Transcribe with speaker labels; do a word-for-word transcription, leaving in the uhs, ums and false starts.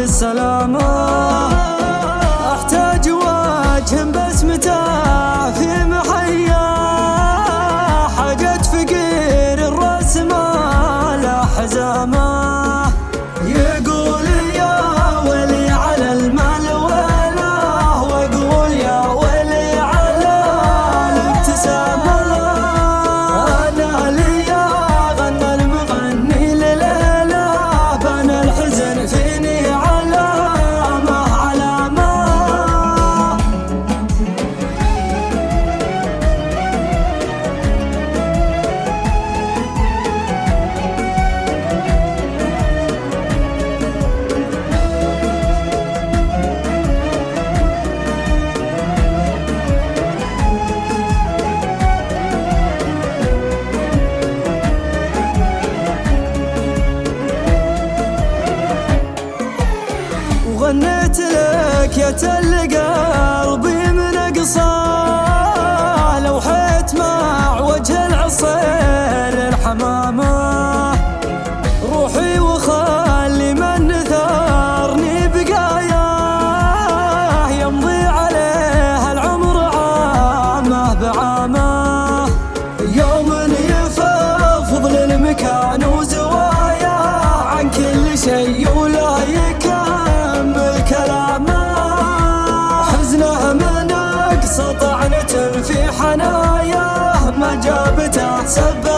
Speaker 1: بالسلامة. احتاج وجه بسمته في محياه، حاجة فقير الراس ما له حزامه. يقول يا ولي على المال وله، واقول يا ولي على الابتسامة. انا ليا غنى المغني لليلة، بان الحزن فيني علامة علامة. وغنيت لك يا تل قلبي من اقصاه، لوحيت مع وجه العصير الحمامة. روحي وخلي من نثرني بقاياه، يمضي عليه العمر عامه بعامه. يوم يفضل المكان وزوايا عن كل شيء ولا يكمل كلامه. حزنه من اقصى طعنة في حناياه، ما جابته سبب